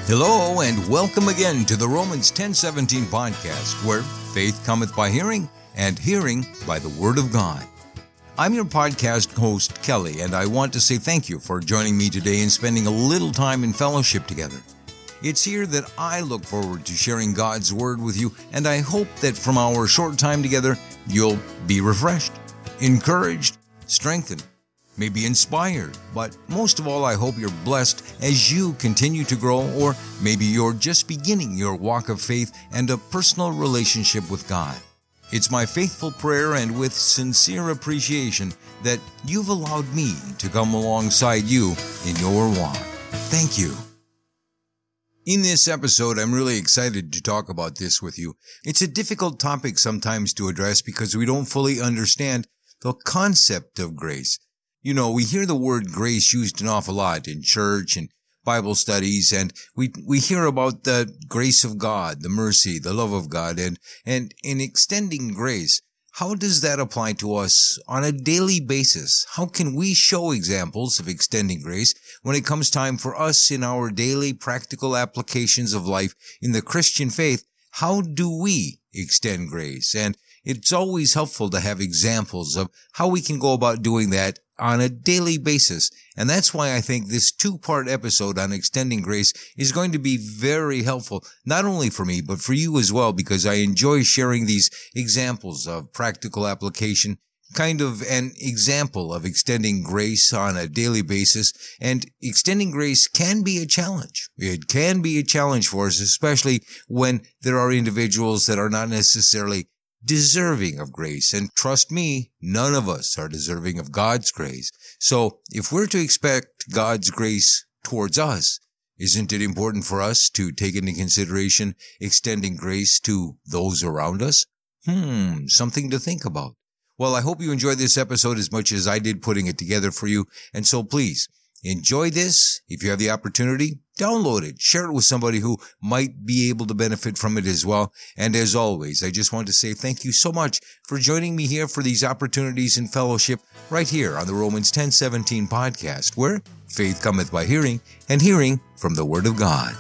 Hello and welcome again to the Romans 10:17 podcast, where faith cometh by hearing, and hearing by the Word of God. I'm your podcast host, Kelly, and I want to say thank you for joining me today and spending a little time in fellowship together. It's here that I look forward to sharing God's Word with you, and I hope that from our short time together, you'll be refreshed, encouraged, strengthened, maybe inspired, but most of all, I hope you're blessed as you continue to grow, or maybe you're just beginning your walk of faith and a personal relationship with God. It's my faithful prayer and with sincere appreciation that you've allowed me to come alongside you in your walk. Thank you. In this episode, I'm really excited to talk about this with you. It's a difficult topic sometimes to address because we don't fully understand the concept of grace. You know, we hear the word grace used an awful lot in church and Bible studies, and we hear about the grace of God, the mercy, the love of God, and in extending grace, how does that apply to us on a daily basis? How can we show examples of extending grace when it comes time for us in our daily practical applications of life in the Christian faith? How do we extend grace? And it's always helpful to have examples of how we can go about doing that on a daily basis. And that's why I think this two-part episode on extending grace is going to be very helpful, not only for me, but for you as well, because I enjoy sharing these examples of practical application, kind of an example of extending grace on a daily basis. And extending grace can be a challenge. It can be a challenge for us, especially when there are individuals that are not necessarily deserving of grace. And trust me, none of us are deserving of God's grace. So if we're to expect God's grace towards us, isn't it important for us to take into consideration extending grace to those around us? Something to think about. Well, I hope you enjoyed this episode as much as I did putting it together for you. And so please, enjoy this. If you have the opportunity, download it. Share it with somebody who might be able to benefit from it as well. And as always, I just want to say thank you so much for joining me here for these opportunities in fellowship right here on the Romans 10:17 podcast, where faith cometh by hearing, and hearing from the Word of God.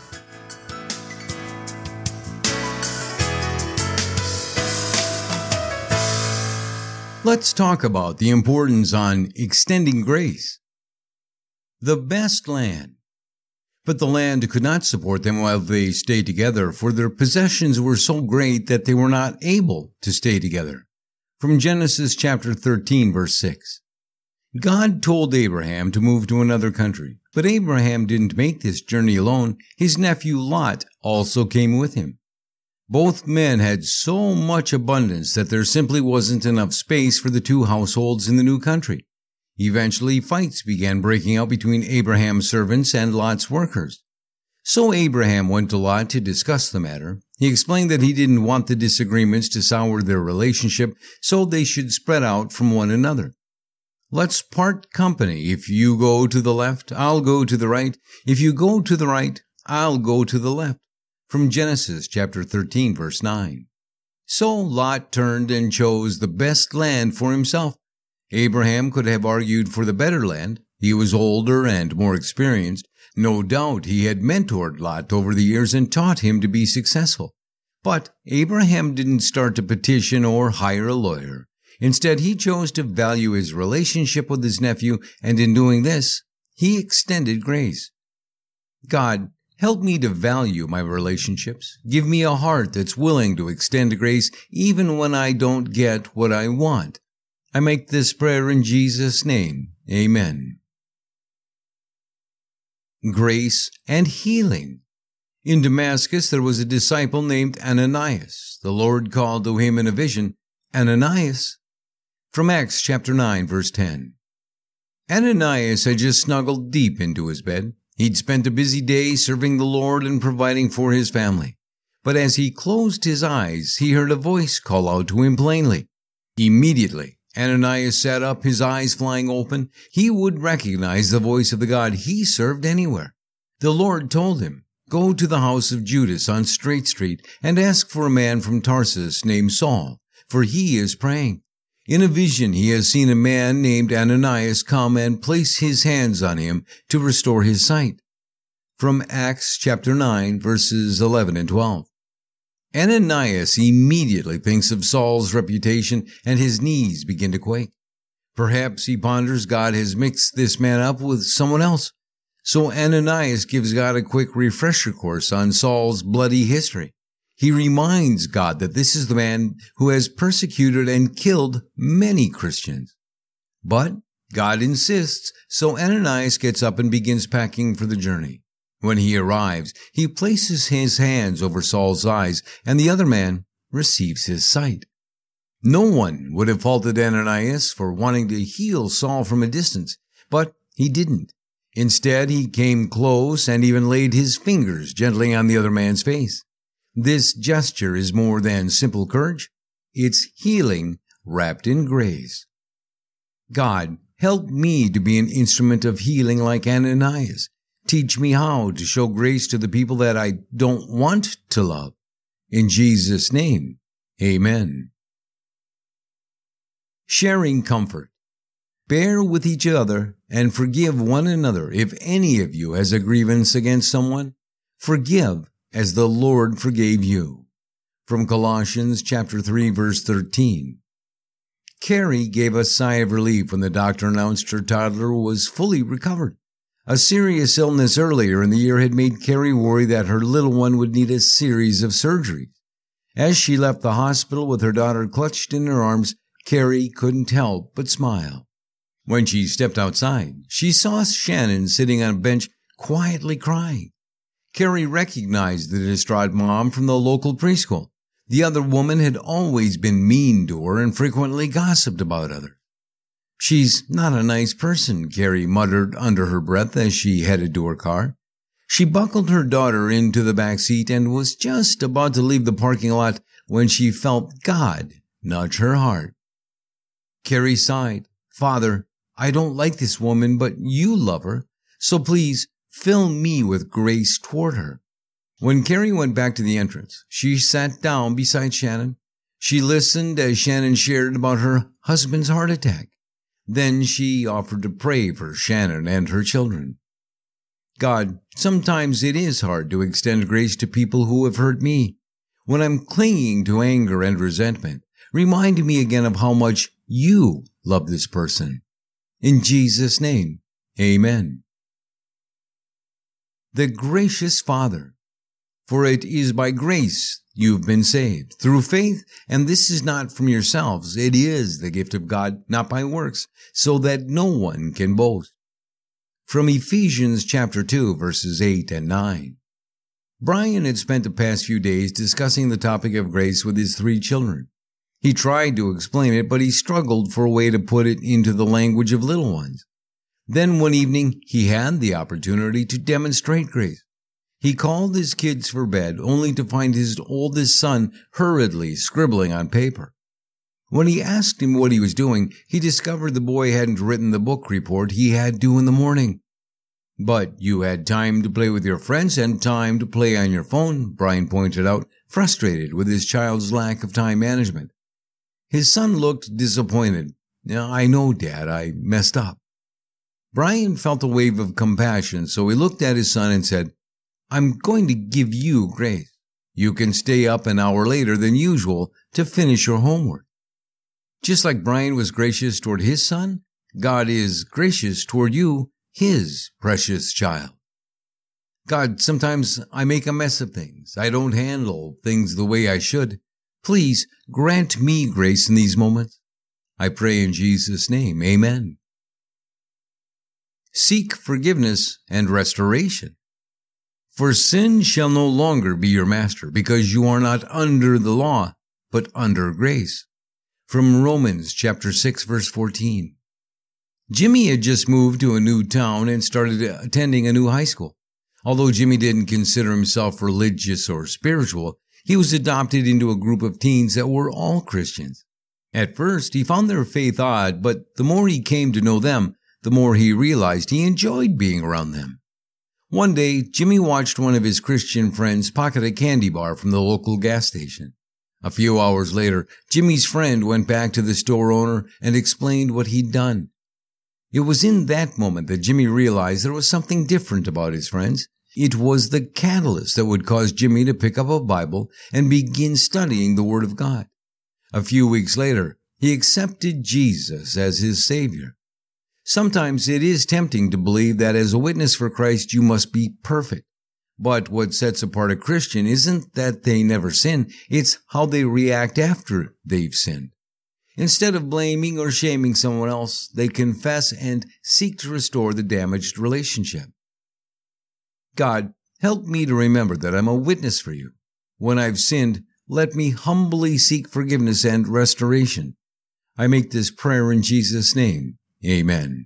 Let's talk about the importance on extending grace. The best land. But the land could not support them while they stayed together, for their possessions were so great that they were not able to stay together. From Genesis chapter 13, verse 6. God told Abraham to move to another country, but Abraham didn't make this journey alone. His nephew Lot also came with him. Both men had so much abundance that there simply wasn't enough space for the two households in the new country. Eventually, fights began breaking out between Abraham's servants and Lot's workers. So Abraham went to Lot to discuss the matter. He explained that he didn't want the disagreements to sour their relationship, so they should spread out from one another. Let's part company. If you go to the left, I'll go to the right. If you go to the right, I'll go to the left. From Genesis chapter 13, verse 9. So Lot turned and chose the best land for himself. Abraham could have argued for the better land. He was older and more experienced. No doubt he had mentored Lot over the years and taught him to be successful. But Abraham didn't start to petition or hire a lawyer. Instead, he chose to value his relationship with his nephew, and in doing this, he extended grace. God, help me to value my relationships. Give me a heart that's willing to extend grace even when I don't get what I want. I make this prayer in Jesus' name. Amen. Grace and healing. In Damascus, there was a disciple named Ananias. The Lord called to him in a vision, Ananias. From Acts chapter 9, verse 10. Ananias had just snuggled deep into his bed. He'd spent a busy day serving the Lord and providing for his family. But as he closed his eyes, he heard a voice call out to him plainly. Immediately, Ananias sat up, his eyes flying open. He would recognize the voice of the God he served anywhere. The Lord told him, "Go to the house of Judas on Straight Street and ask for a man from Tarsus named Saul, for he is praying. In a vision he has seen a man named Ananias come and place his hands on him to restore his sight." from Acts chapter 9, verses 11 and 12. Ananias immediately thinks of Saul's reputation, and his knees begin to quake. Perhaps he ponders God has mixed this man up with someone else. So Ananias gives God a quick refresher course on Saul's bloody history. He reminds God that this is the man who has persecuted and killed many Christians. But God insists, so Ananias gets up and begins packing for the journey. When he arrives, he places his hands over Saul's eyes, and the other man receives his sight. No one would have faulted Ananias for wanting to heal Saul from a distance, but he didn't. Instead, he came close and even laid his fingers gently on the other man's face. This gesture is more than simple courage. It's healing wrapped in grace. God, help me to be an instrument of healing like Ananias. Teach me how to show grace to the people that I don't want to love. In Jesus' name, amen. Sharing comfort. Bear with each other and forgive one another. If any of you has a grievance against someone, forgive as the Lord forgave you. From Colossians chapter 3, verse 13. Carrie gave a sigh of relief when the doctor announced her toddler was fully recovered. A serious illness earlier in the year had made Carrie worry that her little one would need a series of surgeries. As she left the hospital with her daughter clutched in her arms, Carrie couldn't help but smile. When she stepped outside, she saw Shannon sitting on a bench quietly crying. Carrie recognized the distraught mom from the local preschool. The other woman had always been mean to her and frequently gossiped about others. She's not a nice person, Carrie muttered under her breath as she headed to her car. She buckled her daughter into the back seat and was just about to leave the parking lot when she felt God nudge her heart. Carrie sighed. Father, I don't like this woman, but you love her, so please fill me with grace toward her. When Carrie went back to the entrance, she sat down beside Shannon. She listened as Shannon shared about her husband's heart attack. Then she offered to pray for Shannon and her children. God, sometimes it is hard to extend grace to people who have hurt me. When I'm clinging to anger and resentment, remind me again of how much you love this person. In Jesus' name, amen. The gracious Father. For it is by grace you've been saved, through faith, and this is not from yourselves. It is the gift of God, not by works, so that no one can boast. From Ephesians chapter 2, verses 8 and 9. Brian had spent the past few days discussing the topic of grace with his 3 children. He tried to explain it, but he struggled for a way to put it into the language of little ones. Then one evening, he had the opportunity to demonstrate grace. He called his kids for bed, only to find his oldest son hurriedly scribbling on paper. When he asked him what he was doing, he discovered the boy hadn't written the book report he had due in the morning. But you had time to play with your friends and time to play on your phone, Brian pointed out, frustrated with his child's lack of time management. His son looked disappointed. I know, Dad, I messed up. Brian felt a wave of compassion, so he looked at his son and said, I'm going to give you grace. You can stay up an hour later than usual to finish your homework. Just like Brian was gracious toward his son, God is gracious toward you, his precious child. God, sometimes I make a mess of things. I don't handle things the way I should. Please grant me grace in these moments. I pray in Jesus' name, amen. Seek forgiveness and restoration. For sin shall no longer be your master, because you are not under the law, but under grace. From Romans chapter 6, verse 14. Jimmy had just moved to a new town and started attending a new high school. Although Jimmy didn't consider himself religious or spiritual, he was adopted into a group of teens that were all Christians. At first, he found their faith odd, but the more he came to know them, the more he realized he enjoyed being around them. One day, Jimmy watched one of his Christian friends pocket a candy bar from the local gas station. A few hours later, Jimmy's friend went back to the store owner and explained what he'd done. It was in that moment that Jimmy realized there was something different about his friends. It was the catalyst that would cause Jimmy to pick up a Bible and begin studying the Word of God. A few weeks later, he accepted Jesus as his Savior. Sometimes it is tempting to believe that as a witness for Christ you must be perfect. But what sets apart a Christian isn't that they never sin, it's how they react after they've sinned. Instead of blaming or shaming someone else, they confess and seek to restore the damaged relationship. God, help me to remember that I'm a witness for you. When I've sinned, let me humbly seek forgiveness and restoration. I make this prayer in Jesus' name. Amen.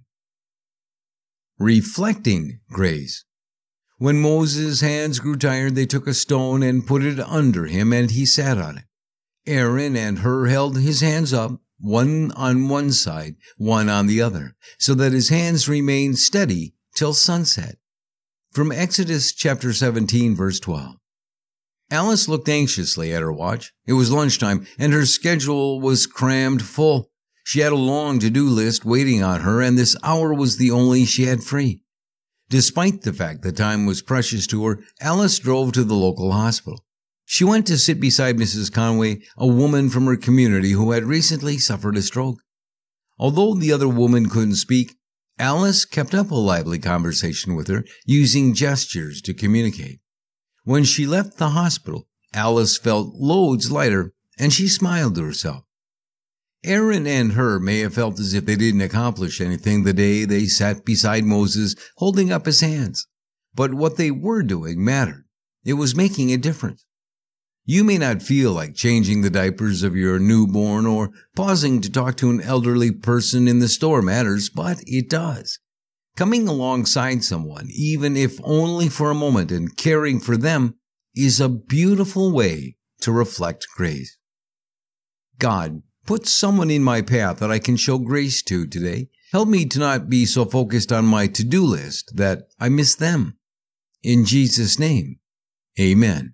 Reflecting grace. When Moses' hands grew tired, they took a stone and put it under him, and he sat on it. Aaron and Hur held his hands up, one on one side, one on the other, so that his hands remained steady till sunset. From Exodus chapter 17, verse 12. Alice looked anxiously at her watch. It was lunchtime, and her schedule was crammed full. She had a long to-do list waiting on her, and this hour was the only she had free. Despite the fact that time was precious to her, Alice drove to the local hospital. She went to sit beside Mrs. Conway, a woman from her community who had recently suffered a stroke. Although the other woman couldn't speak, Alice kept up a lively conversation with her, using gestures to communicate. When she left the hospital, Alice felt loads lighter, and she smiled to herself. Aaron and Hur may have felt as if they didn't accomplish anything the day they sat beside Moses holding up his hands. But what they were doing mattered. It was making a difference. You may not feel like changing the diapers of your newborn or pausing to talk to an elderly person in the store matters, but it does. Coming alongside someone, even if only for a moment, and caring for them is a beautiful way to reflect grace. God, put someone in my path that I can show grace to today. Help me to not be so focused on my to-do list that I miss them. In Jesus' name, amen.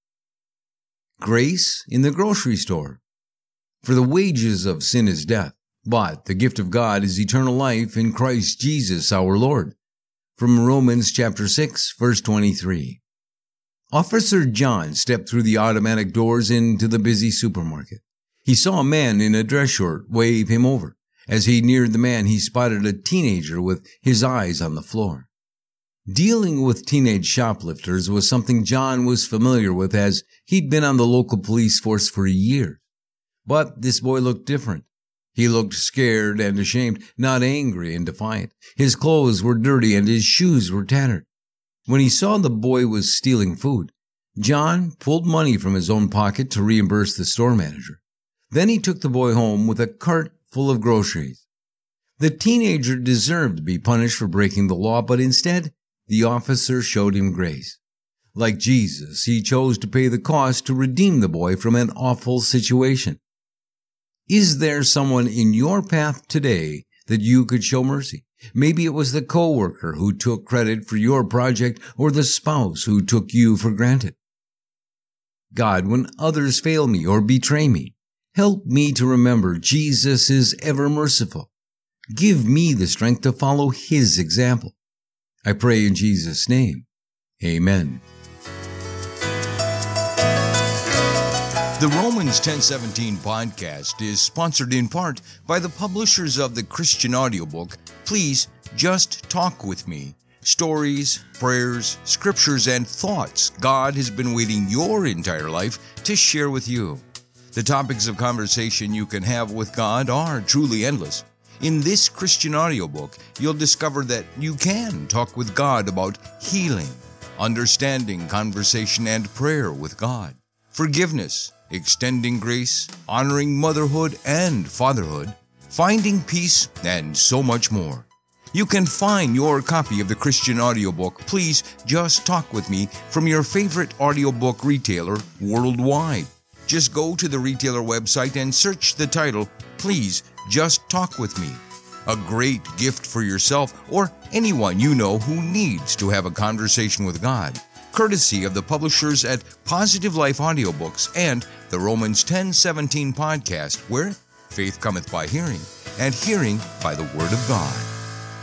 Grace in the grocery store. For the wages of sin is death, but the gift of God is eternal life in Christ Jesus our Lord. From Romans chapter 6, verse 23. Officer John stepped through the automatic doors into the busy supermarket. He saw a man in a dress shirt wave him over. As he neared the man, he spotted a teenager with his eyes on the floor. Dealing with teenage shoplifters was something John was familiar with, as he'd been on the local police force for years. But this boy looked different. He looked scared and ashamed, not angry and defiant. His clothes were dirty and his shoes were tattered. When he saw the boy was stealing food, John pulled money from his own pocket to reimburse the store manager. Then he took the boy home with a cart full of groceries. The teenager deserved to be punished for breaking the law, but instead, the officer showed him grace. Like Jesus, he chose to pay the cost to redeem the boy from an awful situation. Is there someone in your path today that you could show mercy? Maybe it was the coworker who took credit for your project, or the spouse who took you for granted. God, when others fail me or betray me, help me to remember Jesus is ever merciful. Give me the strength to follow his example. I pray in Jesus' name. Amen. The Romans 10:17 podcast is sponsored in part by the publishers of the Christian audiobook, Please Just Talk With Me. Stories, prayers, scriptures, and thoughts God has been waiting your entire life to share with you. The topics of conversation you can have with God are truly endless. In this Christian audiobook, you'll discover that you can talk with God about healing, understanding conversation and prayer with God, forgiveness, extending grace, honoring motherhood and fatherhood, finding peace, and so much more. You can find your copy of the Christian audiobook, Please Just Talk With Me, from your favorite audiobook retailer worldwide. Just go to the retailer website and search the title, Please Just Talk With Me. A great gift for yourself or anyone you know who needs to have a conversation with God, courtesy of the publishers at Positive Life Audiobooks and the Romans 10:17 podcast, where faith cometh by hearing, and hearing by the Word of God.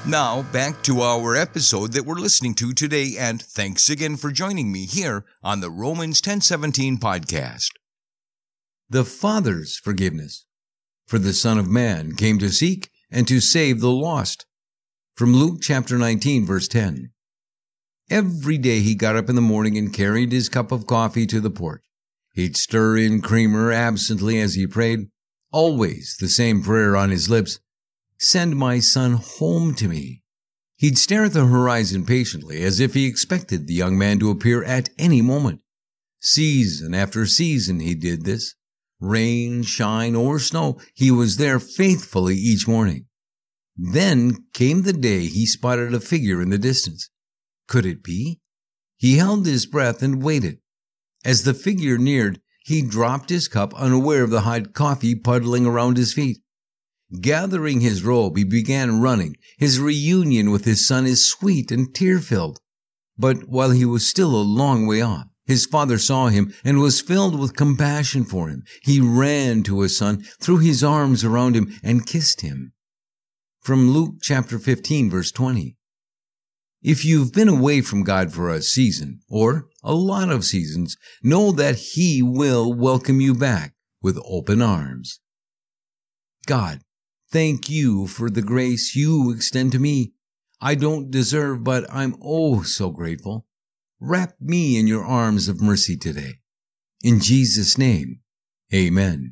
Now, back to our episode that we're listening to today, and thanks again for joining me here on the Romans 10:17 podcast. The Father's forgiveness. For the Son of Man came to seek and to save the lost. From Luke chapter 19, verse 10. Every day he got up in the morning and carried his cup of coffee to the porch. He'd stir in creamer absently as he prayed, always the same prayer on his lips. Send my son home to me. He'd stare at the horizon patiently, as if he expected the young man to appear at any moment. Season after season he did this. Rain, shine, or snow, he was there faithfully each morning. Then came the day he spotted a figure in the distance. Could it be? He held his breath and waited. As the figure neared, he dropped his cup, unaware of the hot coffee puddling around his feet. Gathering his robe, he began running. His reunion with his son is sweet and tear-filled. But while he was still a long way off, his father saw him and was filled with compassion for him. He ran to his son, threw his arms around him, and kissed him. From Luke chapter 15, verse 20. If you've been away from God for a season, or a lot of seasons, know that He will welcome you back with open arms. God, thank you for the grace you extend to me. I don't deserve, but I'm oh so grateful. Wrap me in your arms of mercy today. In Jesus' name, amen.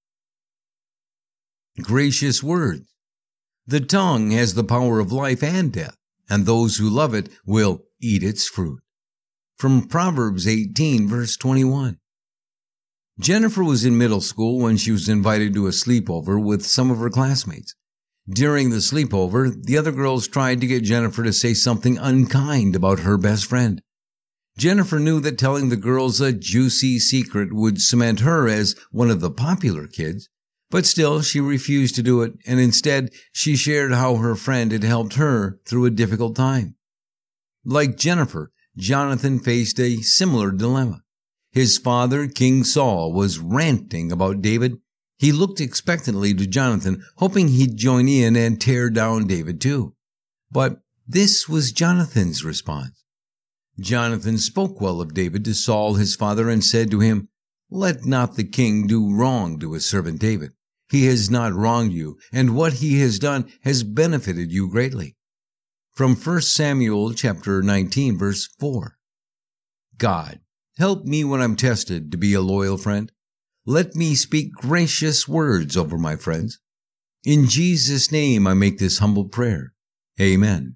Gracious words. The tongue has the power of life and death, and those who love it will eat its fruit. From Proverbs 18, verse 21. Jennifer was in middle school when she was invited to a sleepover with some of her classmates. During the sleepover, the other girls tried to get Jennifer to say something unkind about her best friend. Jennifer knew that telling the girls a juicy secret would cement her as one of the popular kids, but still she refused to do it, and instead she shared how her friend had helped her through a difficult time. Like Jennifer, Jonathan faced a similar dilemma. His father, King Saul, was ranting about David. He looked expectantly to Jonathan, hoping he'd join in and tear down David too. But this was Jonathan's response. Jonathan spoke well of David to Saul his father and said to him, "Let not the king do wrong to his servant David. He has not wronged you, and what he has done has benefited you greatly." From 1 Samuel chapter 19, verse 4. God, help me when I'm tested to be a loyal friend. Let me speak gracious words over my friends. In Jesus' name I make this humble prayer. Amen.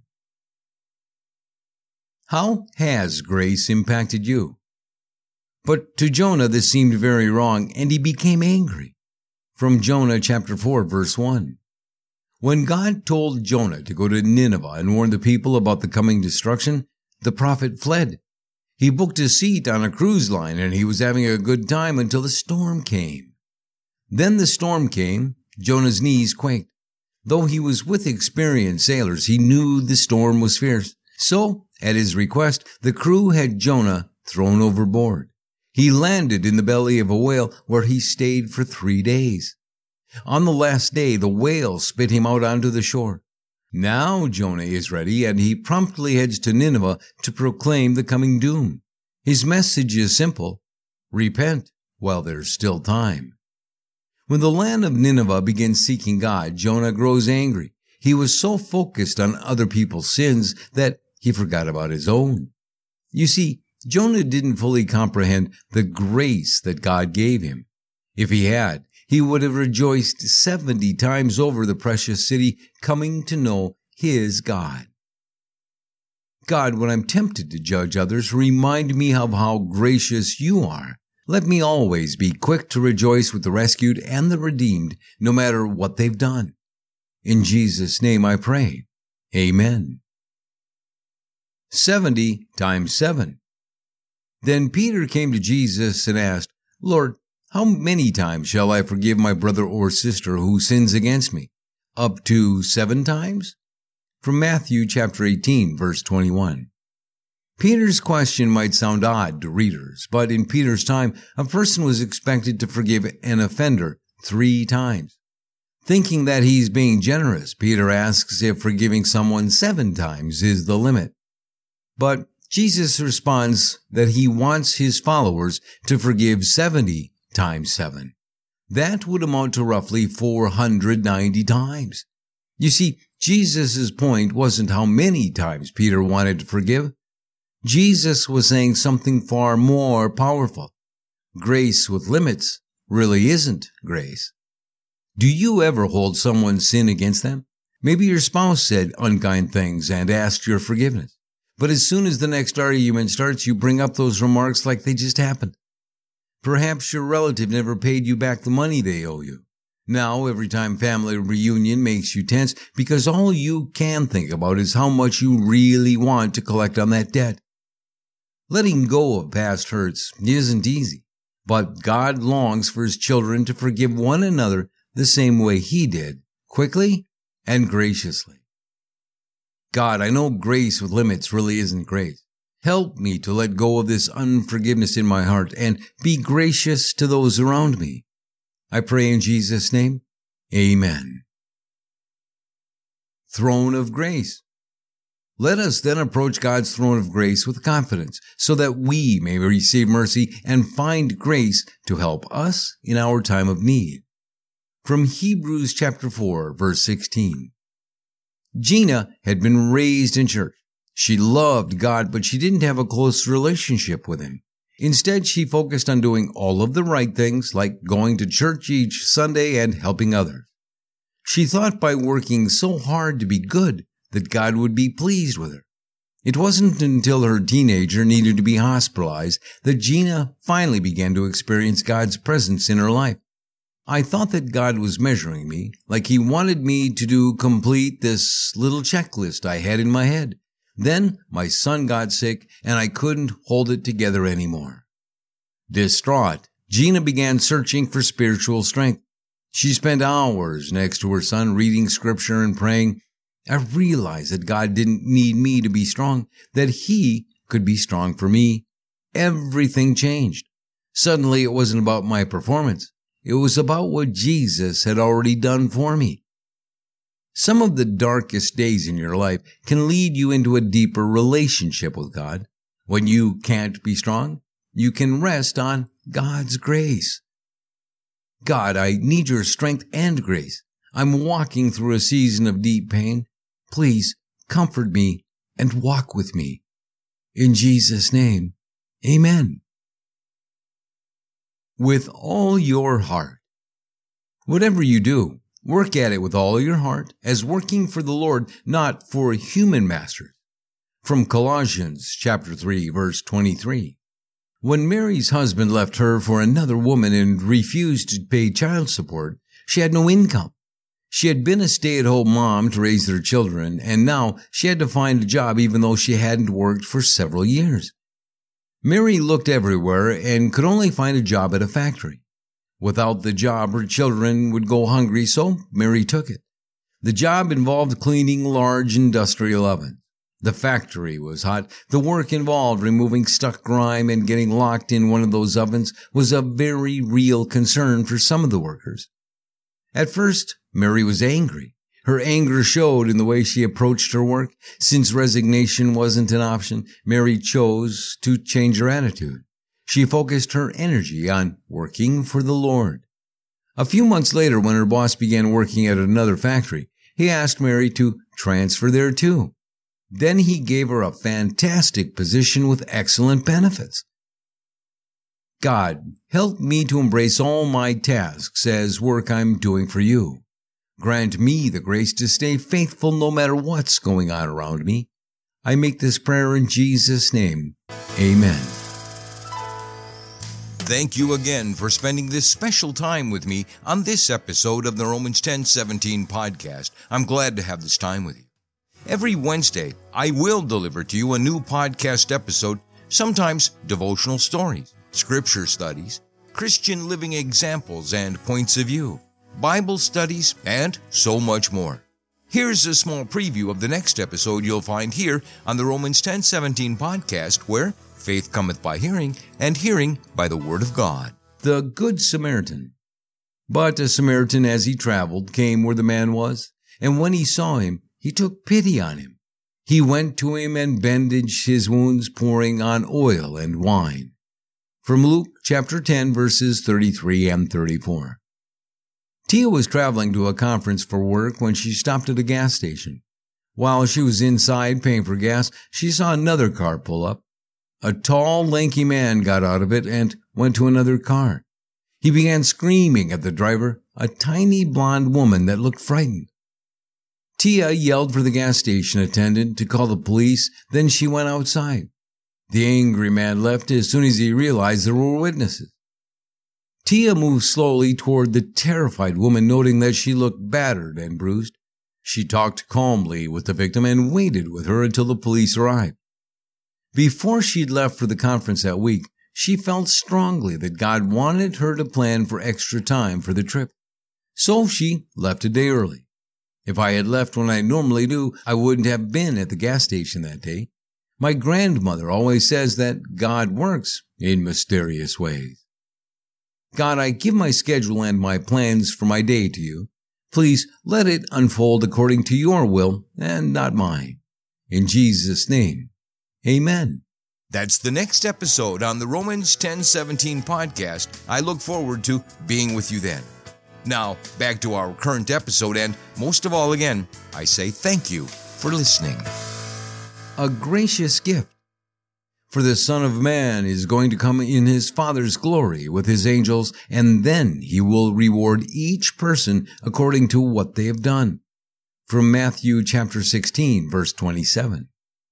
How has grace impacted you? But to Jonah this seemed very wrong, and he became angry. From Jonah chapter 4, verse 1. When God told Jonah to go to Nineveh and warn the people about the coming destruction, the prophet fled. He booked a seat on a cruise line, and he was having a good time until the storm came. Then the storm came. Jonah's knees quaked. Though he was with experienced sailors, he knew the storm was fierce. So, at his request, the crew had Jonah thrown overboard. He landed in the belly of a whale, where he stayed for 3 days. On the last day, the whale spit him out onto the shore. Now Jonah is ready, and he promptly heads to Nineveh to proclaim the coming doom. His message is simple: repent while there's still time. When the land of Nineveh begins seeking God, Jonah grows angry. He was so focused on other people's sins that he forgot about his own. You see, Jonah didn't fully comprehend the grace that God gave him. If he had, he would have rejoiced 70 times over the precious city coming to know his God. God, when I'm tempted to judge others, remind me of how gracious you are. Let me always be quick to rejoice with the rescued and the redeemed, no matter what they've done. In Jesus' name I pray. Amen. 70 times 7. Then Peter came to Jesus and asked, "Lord, how many times shall I forgive my brother or sister who sins against me? Up to 7 times? From Matthew chapter 18, verse 21. Peter's question might sound odd to readers, but in Peter's time, a person was expected to forgive an offender 3 times. Thinking that he's being generous, Peter asks if forgiving someone 7 times is the limit. But Jesus responds that he wants his followers to forgive 70 times 7. That would amount to roughly 490 times. You see, Jesus' point wasn't how many times Peter wanted to forgive. Jesus was saying something far more powerful. Grace with limits really isn't grace. Do you ever hold someone's sin against them? Maybe your spouse said unkind things and asked your forgiveness. But as soon as the next argument starts, you bring up those remarks like they just happened. Perhaps your relative never paid you back the money they owe you. Now, every time family reunion makes you tense because all you can think about is how much you really want to collect on that debt. Letting go of past hurts isn't easy, but God longs for his children to forgive one another the same way he did, quickly and graciously. God, I know grace with limits really isn't grace. Help me to let go of this unforgiveness in my heart and be gracious to those around me. I pray in Jesus' name, amen. Throne of Grace. Let us then approach God's throne of grace with confidence so that we may receive mercy and find grace to help us in our time of need. From Hebrews chapter 4, verse 16. Gina had been raised in church. She loved God, but she didn't have a close relationship with him. Instead, she focused on doing all of the right things, like going to church each Sunday and helping others. She thought by working so hard to be good that God would be pleased with her. It wasn't until her teenager needed to be hospitalized that Gina finally began to experience God's presence in her life. I thought that God was measuring me, like he wanted me to complete this little checklist I had in my head. Then my son got sick, and I couldn't hold it together anymore. Distraught, Gina began searching for spiritual strength. She spent hours next to her son reading scripture and praying. I realized that God didn't need me to be strong, that he could be strong for me. Everything changed. Suddenly, it wasn't about my performance. It was about what Jesus had already done for me. Some of the darkest days in your life can lead you into a deeper relationship with God. When you can't be strong, you can rest on God's grace. God, I need your strength and grace. I'm walking through a season of deep pain. Please comfort me and walk with me. In Jesus' name, amen. With all your heart. Whatever you do, work at it with all your heart, as working for the Lord, not for human masters. From Colossians chapter 3, verse 23. When Mary's husband left her for another woman and refused to pay child support, she had no income. She had been a stay-at-home mom to raise their children, and now she had to find a job even though she hadn't worked for several years. Mary looked everywhere and could only find a job at a factory. Without the job, her children would go hungry, so Mary took it. The job involved cleaning large industrial ovens. The factory was hot. The work involved removing stuck grime, and getting locked in one of those ovens was a very real concern for some of the workers. At first, Mary was angry. Her anger showed in the way she approached her work. Since resignation wasn't an option, Mary chose to change her attitude. She focused her energy on working for the Lord. A few months later, when her boss began working at another factory, he asked Mary to transfer there too. Then he gave her a fantastic position with excellent benefits. God, help me to embrace all my tasks as work I'm doing for you. Grant me the grace to stay faithful no matter what's going on around me. I make this prayer in Jesus' name. Amen. Thank you again for spending this special time with me on this episode of the Romans 10:17 podcast. I'm glad to have this time with you. Every Wednesday, I will deliver to you a new podcast episode, sometimes devotional stories, scripture studies, Christian living examples and points of view, Bible studies, and so much more. Here's a small preview of the next episode you'll find here on the Romans 10:17 podcast, where faith cometh by hearing, and hearing by the word of God. The Good Samaritan. But a Samaritan, as he traveled, came where the man was, and when he saw him, he took pity on him. He went to him and bandaged his wounds, pouring on oil and wine. From Luke chapter 10, verses 33 and 34. Tia was traveling to a conference for work when she stopped at a gas station. While she was inside paying for gas, she saw another car pull up. A tall, lanky man got out of it and went to another car. He began screaming at the driver, a tiny blonde woman that looked frightened. Tia yelled for the gas station attendant to call the police, then she went outside. The angry man left as soon as he realized there were witnesses. Tia moved slowly toward the terrified woman, noting that she looked battered and bruised. She talked calmly with the victim and waited with her until the police arrived. Before she'd left for the conference that week, she felt strongly that God wanted her to plan for extra time for the trip. So she left a day early. If I had left when I normally do, I wouldn't have been at the gas station that day. My grandmother always says that God works in mysterious ways. God, I give my schedule and my plans for my day to you. Please let it unfold according to your will and not mine. In Jesus' name, amen. That's the next episode on the Romans 10:17 podcast. I look forward to being with you then. Now, back to our current episode, and most of all, again, I say thank you for listening. A gracious gift. For the Son of Man is going to come in his Father's glory with his angels, and then he will reward each person according to what they have done. From Matthew chapter 16, verse 27.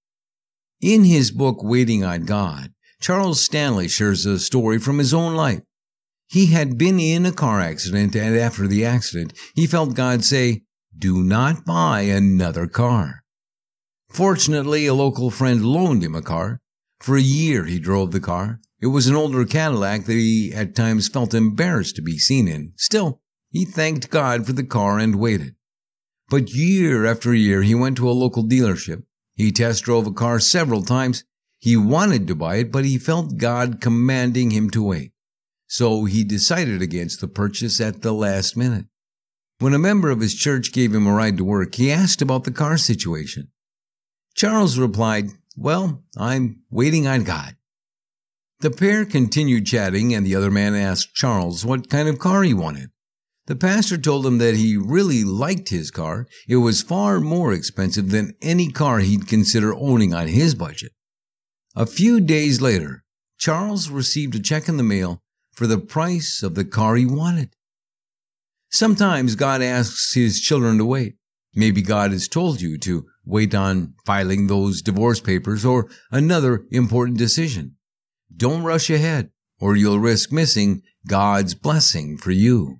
In his book, Waiting on God, Charles Stanley shares a story from his own life. He had been in a car accident, and after the accident, he felt God say, "Do not buy another car." Fortunately, a local friend loaned him a car. For a year he drove the car. It was an older Cadillac that he at times felt embarrassed to be seen in. Still, he thanked God for the car and waited. But year after year he went to a local dealership. He test drove a car several times. He wanted to buy it, but he felt God commanding him to wait. So he decided against the purchase at the last minute. When a member of his church gave him a ride to work, he asked about the car situation. Charles replied, "Well, I'm waiting on God." The pair continued chatting, and the other man asked Charles what kind of car he wanted. The pastor told him that he really liked his car. It was far more expensive than any car he'd consider owning on his budget. A few days later, Charles received a check in the mail for the price of the car he wanted. Sometimes God asks his children to wait. Maybe God has told you to wait on filing those divorce papers or another important decision. Don't rush ahead, or you'll risk missing God's blessing for you.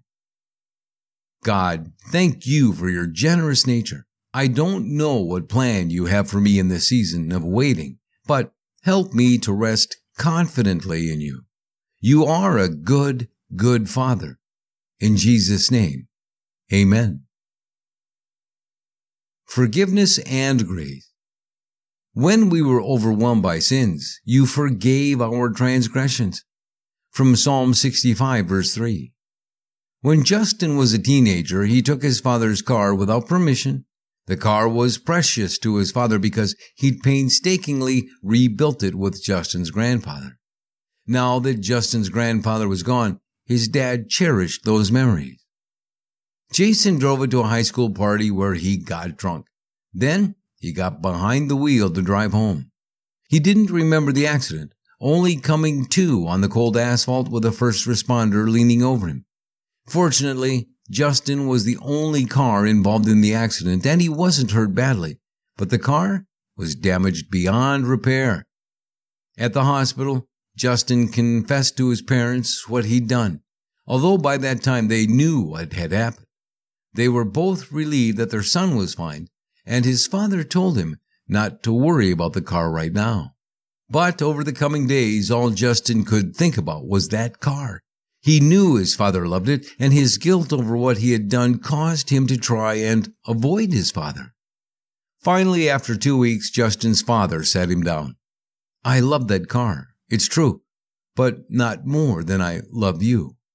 God, thank you for your generous nature. I don't know what plan you have for me in this season of waiting, but help me to rest confidently in you. You are a good, good Father. In Jesus' name, amen. Forgiveness and grace. When we were overwhelmed by sins, you forgave our transgressions. From Psalm 65, verse 3. When Justin was a teenager, he took his father's car without permission. The car was precious to his father because he'd painstakingly rebuilt it with Justin's grandfather. Now that Justin's grandfather was gone, his dad cherished those memories. Jason drove it to a high school party where he got drunk. Then he got behind the wheel to drive home. He didn't remember the accident, only coming to on the cold asphalt with a first responder leaning over him. Fortunately, Justin was the only car involved in the accident, and he wasn't hurt badly, but the car was damaged beyond repair. At the hospital, Justin confessed to his parents what he'd done, although by that time they knew what had happened. They were both relieved that their son was fine, and his father told him not to worry about the car right now. But over the coming days, all Justin could think about was that car. He knew his father loved it, and his guilt over what he had done caused him to try and avoid his father. Finally, after 2 weeks, Justin's father sat him down. "I love that car, it's true, but not more than I love you.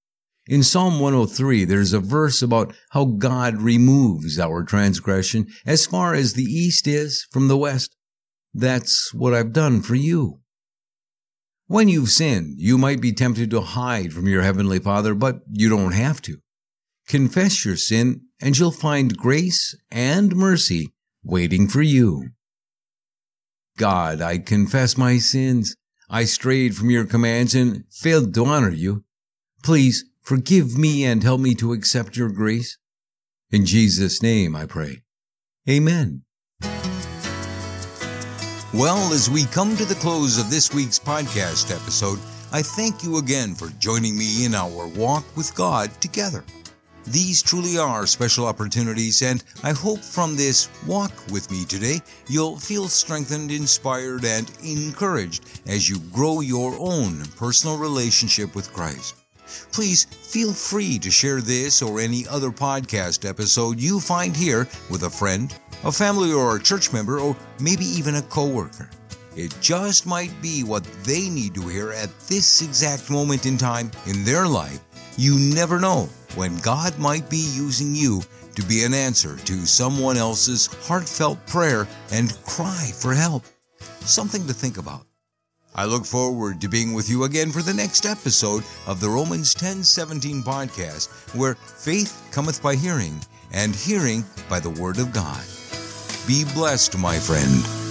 In Psalm 103, there's a verse about how God removes our transgression as far as the east is from the west. That's what I've done for you. When you've sinned, you might be tempted to hide from your Heavenly Father, but you don't have to. Confess your sin, and you'll find grace and mercy waiting for you. God, I confess my sins. I strayed from your commands and failed to honor you. Please forgive me and help me to accept your grace. In Jesus' name I pray. Amen. Well, as we come to the close of this week's podcast episode, I thank you again for joining me in our walk with God together. These truly are special opportunities, and I hope from this walk with me today, you'll feel strengthened, inspired, and encouraged as you grow your own personal relationship with Christ. Please feel free to share this or any other podcast episode you find here with a friend, a family or a church member, or maybe even a coworker. It just might be what they need to hear at this exact moment in time in their life. You never know when God might be using you to be an answer to someone else's heartfelt prayer and cry for help. Something to think about. I look forward to being with you again for the next episode of the Romans 10:17 podcast, where faith cometh by hearing, and hearing by the word of God. Be blessed, my friend.